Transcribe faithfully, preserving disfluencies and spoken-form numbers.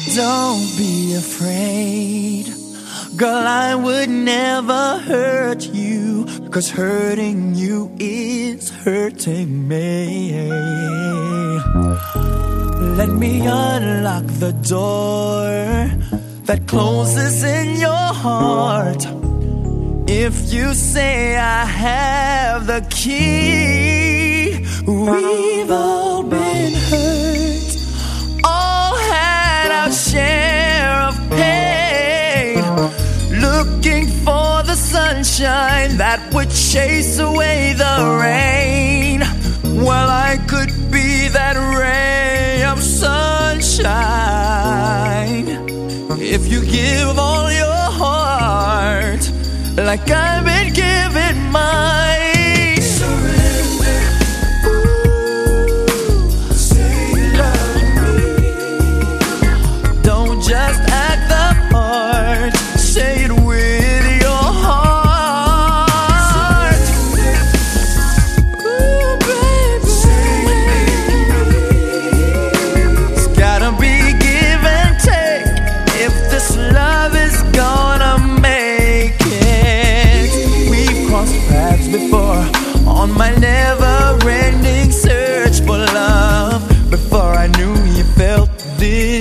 Don't be afraid, girl, I would never hurt you, 'cause hurting you is hurting me. Let me unlock the door that closes in your heart. If you say I have the key, we've all been hurt, all had our share of pain, looking for the sunshine that would chase away the rain. Well, I could be that ray of sunshine if you give all your heart, like I've been giving mine. Surrender. Ooh, say you love me. Don't just act the part, say it with your heart. Ooh, baby, say it with me. It's gotta be give and take if this love is gonna make it. We've crossed paths before on my never-ending search for love. Before I knew you felt this